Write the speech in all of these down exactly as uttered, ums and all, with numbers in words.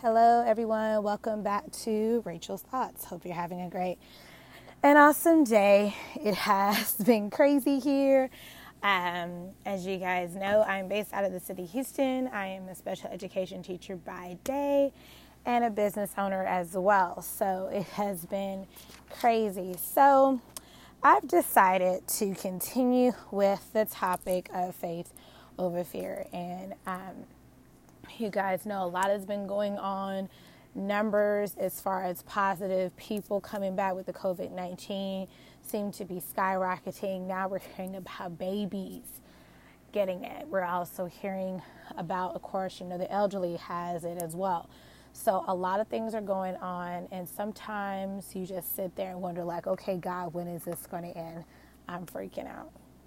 Hello, everyone. Welcome back to Rachel's Thoughts. Hope you're having a great and awesome day. It has been crazy here. Um, as you guys know, I'm based out of the city of Houston. I am a special education teacher by day and a business owner as well. So it has been crazy. So I've decided to continue with the topic of faith over fear. And um, you guys know a lot has been going on. Numbers as far as positive people coming back with the covid nineteen seem to be skyrocketing. Now we're hearing about babies getting it. We're also hearing about, of course, you know, the elderly has it as well. So a lot of things are going on, and sometimes you just sit there and wonder, like, okay, God, when is this going to end? I'm freaking out.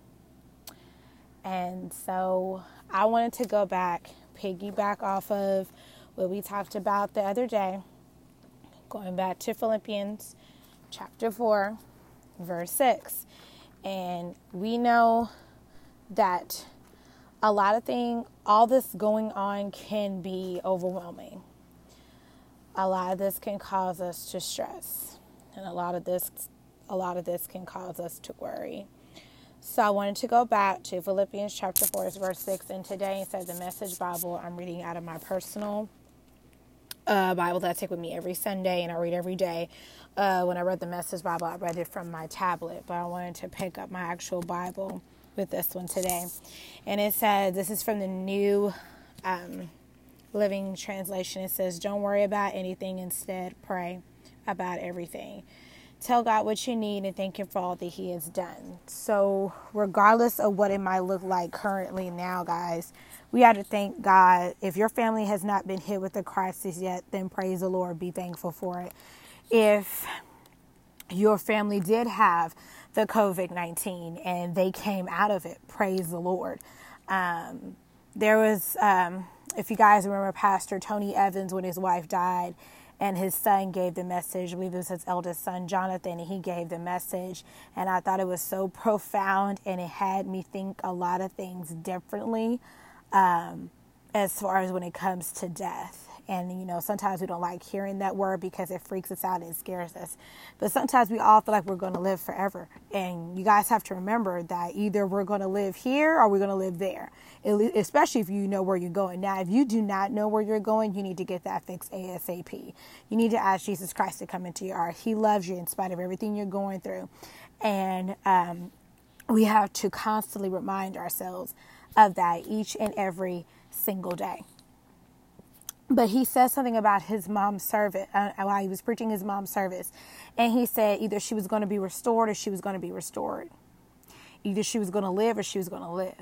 And so I wanted to go back, piggyback off of what we talked about the other day, going back to Philippians chapter four, verse six. And we know that a lot of things, all this going on can be overwhelming. A lot of this can cause us to stress. And a lot of this, a lot of this can cause us to worry. So I wanted to go back to Philippians chapter four, verse six, and today instead of the Message Bible, I'm reading out of my personal uh, Bible that I take with me every Sunday and I read every day. Uh, when I read the Message Bible, I read it from my tablet, but I wanted to pick up my actual Bible with this one today. And it says, this is from the New um, Living Translation. It says, don't worry about anything, instead pray about everything. Tell God what you need and thank Him for all that He has done. So regardless of what it might look like currently now, guys, we have to thank God. If your family has not been hit with the crisis yet, then praise the Lord. Be thankful for it. If your family did have the covid nineteen and they came out of it, praise the Lord. Um, there was, um, if you guys remember Pastor Tony Evans, when his wife died, and his son gave the message. I believe it was his eldest son, Jonathan, and he gave the message. And I thought it was so profound, and it had me think a lot of things differently um, as far as when it comes to death. And, you know, sometimes we don't like hearing that word because it freaks us out and it scares us. But sometimes we all feel like we're going to live forever. And you guys have to remember that either we're going to live here or we're going to live there, especially if you know where you're going. Now, if you do not know where you're going, you need to get that fixed ASAP. You need to ask Jesus Christ to come into your heart. He loves you in spite of everything you're going through. And um, we have to constantly remind ourselves of that each and every single day. But he said something about his mom's service uh, while he was preaching his mom's service. And he said either she was going to be restored or she was going to be restored. Either she was going to live or she was going to live.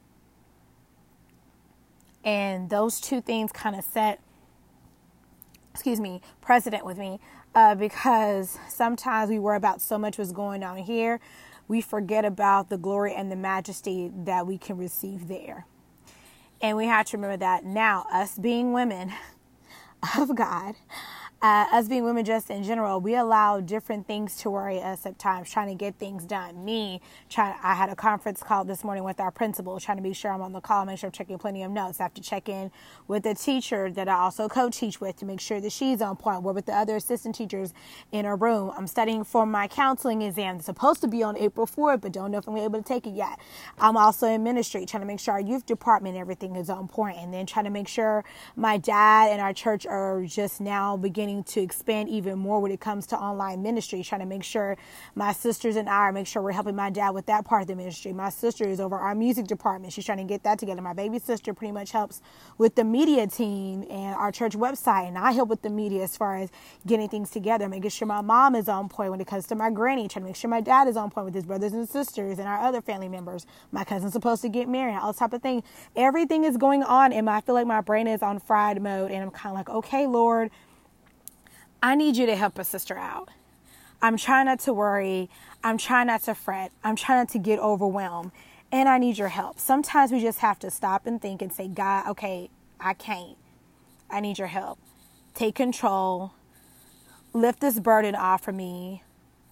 And those two things kind of set, excuse me, precedent with me. Uh, because sometimes we worry about so much what's going on here. We forget about the glory and the majesty that we can receive there. And we have to remember that now, us being women of God, uh, us being women just in general, we allow different things to worry us at times, trying to get things done. Me, trying, I had a conference call this morning with our principal, trying to be sure I'm on the call, make sure I'm checking plenty of notes. I have to check in with the teacher that I also co-teach with to make sure that she's on point. We're with the other assistant teachers in a room. I'm studying for my counseling exam. It's supposed to be on April fourth, but don't know if I'm able to take it yet. I'm also in ministry, trying to make sure our youth department, everything is on point, and then trying to make sure my dad and our church are just now beginning to expand even more when it comes to online ministry, trying to make sure my sisters and I make sure we're helping my dad with that part of the ministry. My sister is over our music department. She's trying to get that together. My baby sister pretty much helps with the media team and our church website, and I help with the media as far as getting things together, making sure my mom is on point when it comes to my granny, trying to make sure my dad is on point with his brothers and sisters and our other family members. My cousin's supposed to get married, all type of thing. Everything is going on, and I feel like my brain is on fried mode, and I'm kind of like, okay, Lord, I need you to help a sister out. I'm trying not to worry. I'm trying not to fret. I'm trying not to get overwhelmed. And I need your help. Sometimes we just have to stop and think and say, God, okay, I can't. I need your help. Take control. Lift this burden off of me.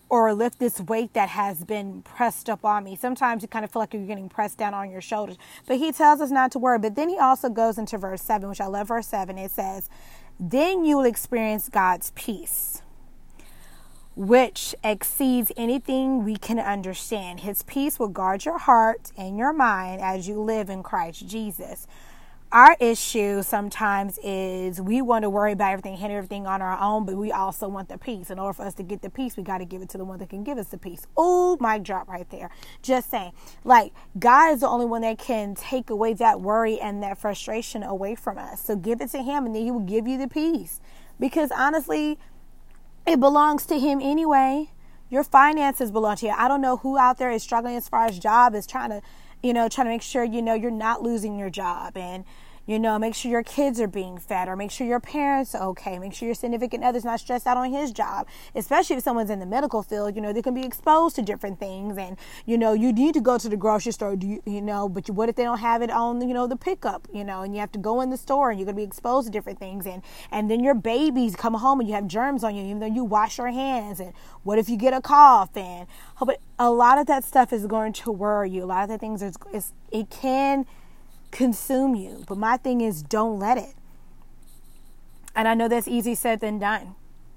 or lift this weight that has been pressed up on me. Sometimes you kind of feel like you're getting pressed down on your shoulders. But he tells us not to worry. But then he also goes into verse seven, which I love verse seven. It says, then you will experience God's peace, which exceeds anything we can understand. His peace will guard your heart and your mind as you live in Christ Jesus. Our issue sometimes is we want to worry about everything, handle everything on our own, but we also want the peace. In order for us to get the peace, we got to give it to the one that can give us the peace. Oh, mic drop right there. Just saying. Like, God is the only one that can take away that worry and that frustration away from us. So give it to him, and then he will give you the peace. Because honestly, it belongs to him anyway. Your finances belong to you. I don't know who out there is struggling as far as job, is trying to You know, trying to make sure, you know, you're not losing your job, and, you know, make sure your kids are being fed, or make sure your parents are okay. Make sure your significant other's not stressed out on his job, especially if someone's in the medical field. You know, they can be exposed to different things, and, you know, you need to go to the grocery store, do you, you know, but what if they don't have it on, you know, the pickup, you know, and you have to go in the store, and you're going to be exposed to different things, and, and then your babies come home and you have germs on you, even though you wash your hands, and what if you get a cough, and but a lot of that stuff is going to worry you. A lot of the things is, is it can consume you. But my thing is, don't let it. And I know that's easy said than done,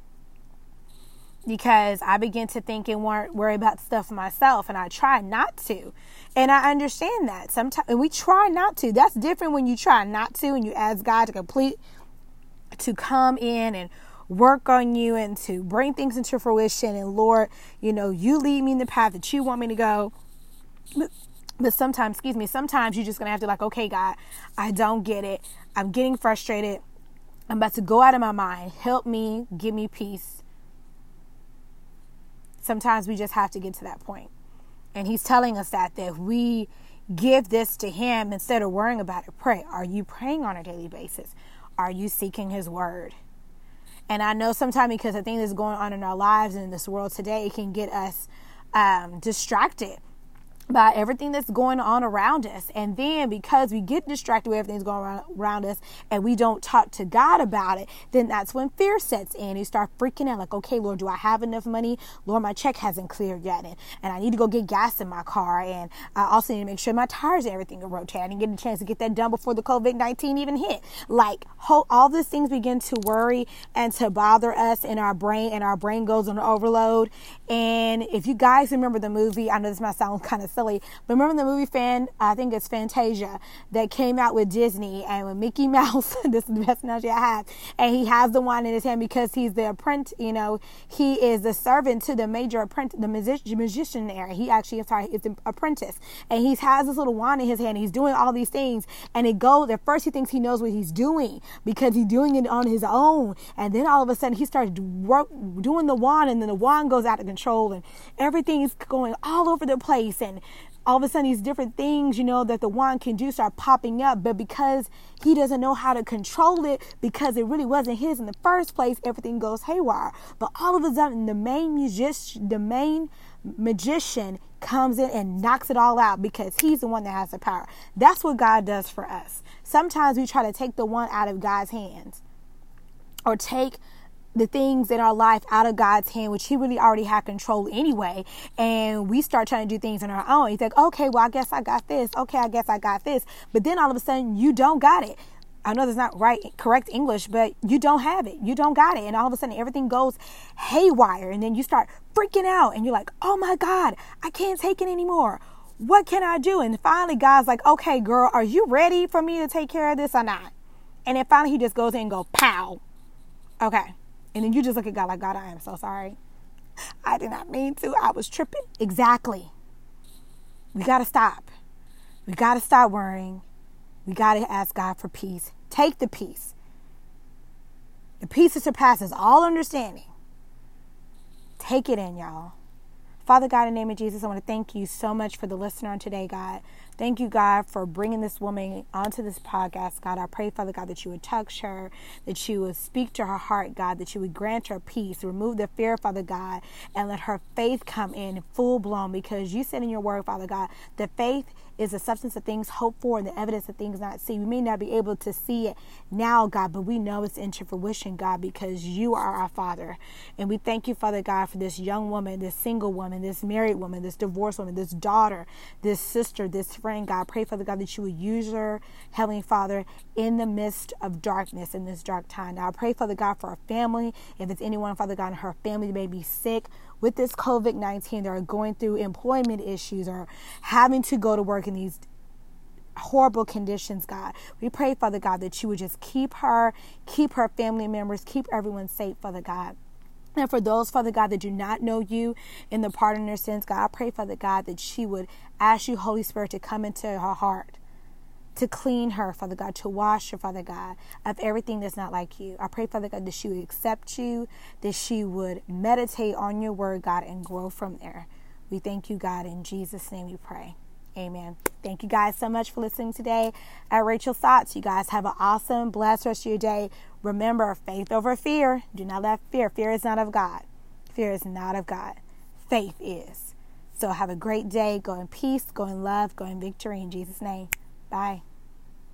because I begin to think and worry about stuff myself, and I try not to. And I understand that sometimes, and we try not to. That's different when you try not to, and you ask God to complete, to come in and work on you and to bring things into fruition. And Lord, you know, you lead me in the path that you want me to go. But, but sometimes, excuse me, sometimes you're just going to have to like, okay, God, I don't get it. I'm getting frustrated. I'm about to go out of my mind. Help me, give me peace. Sometimes we just have to get to that point. And he's telling us that, that if we give this to him, instead of worrying about it, pray. Are you praying on a daily basis? Are you seeking his word? And I know sometimes, because the thing that's going on in our lives and in this world today, it can get us um, distracted by everything that's going on around us. And then because we get distracted with everything that's going on around us and we don't talk to God about it, then that's when fear sets in. You start freaking out like, okay, Lord, do I have enough money? Lord, my check hasn't cleared yet. And, and I need to go get gas in my car. And I also need to make sure my tires and everything are rotating. I didn't get a chance to get that done before the covid nineteen even hit. Like whole, all these things begin to worry and to bother us in our brain, and our brain goes on overload. And if you guys remember the movie, I know this might sound kind of silly, but remember the movie Fan, I think it's Fantasia, that came out with Disney, and with Mickey Mouse, this is the best analogy I have, and he has the wand in his hand because he's the apprentice, you know, he is the servant to the major apprentice, the music, magician there. He actually, I'm sorry, is the apprentice, and he has this little wand in his hand. He's doing all these things, and it goes, at first he thinks he knows what he's doing because he's doing it on his own, and then all of a sudden he starts work, doing the wand, and then the wand goes out of control, and everything is going all over the place, and all of a sudden these different things, you know, that the wand can do start popping up. But because he doesn't know how to control it, because it really wasn't his in the first place, everything goes haywire. But all of a sudden the main musician, the main magician comes in and knocks it all out because he's the one that has the power. That's what God does for us. Sometimes we try to take the wand out of God's hands, or take the things in our life out of God's hand, which he really already had control anyway. And we start trying to do things on our own. You think, okay, well, I guess I got this. Okay, I guess I got this. But then all of a sudden you don't got it. I know that's not right, correct English, but you don't have it. You don't got it. And all of a sudden everything goes haywire. And then you start freaking out and you're like, oh my God, I can't take it anymore. What can I do? And finally God's like, okay, girl, are you ready for me to take care of this or not? And then finally he just goes in and go, pow. Okay. And then you just look at God like, God, I am so sorry. I did not mean to. I was tripping. Exactly. We got to stop. We got to stop worrying. We got to ask God for peace. Take the peace. The peace that surpasses all understanding. Take it in, y'all. Father God, in the name of Jesus, I want to thank you so much for the listener on today, God. Thank you, God, for bringing this woman onto this podcast. God, I pray, Father God, that you would touch her, that you would speak to her heart, God, that you would grant her peace, remove the fear, Father God, and let her faith come in full blown, because you said in your word, Father God, that faith is the substance of things hoped for and the evidence of things not seen. We may not be able to see it now, God, but we know it's into fruition, God, because you are our Father. And we thank you, Father God, for this young woman, this single woman, this married woman, this divorced woman, this daughter, this sister, this friend, God. I pray, Father God, that you would use her, Heavenly Father, in the midst of darkness in this dark time. Now, I pray, Father God, for her family. If it's anyone, Father God, in her family may be sick with this covid nineteen, they're going through employment issues or having to go to work in these horrible conditions, God. We pray, Father God, that you would just keep her, keep her family members, keep everyone safe, Father God. And for those, Father God, that do not know you in the pardon of their sins, God, I pray, Father God, that she would ask you, Holy Spirit, to come into her heart, to clean her, Father God, to wash her, Father God, of everything that's not like you. I pray, Father God, that she would accept you, that she would meditate on your word, God, and grow from there. We thank you, God. In Jesus' name we pray. Amen. Thank you guys so much for listening today at Rachel's Thoughts. You guys have an awesome, blessed rest of your day. Remember, faith over fear. Do not let fear. Fear is not of God. Fear is not of God. Faith is. So have a great day. Go in peace. Go in love. Go in victory. In Jesus' name. Bye.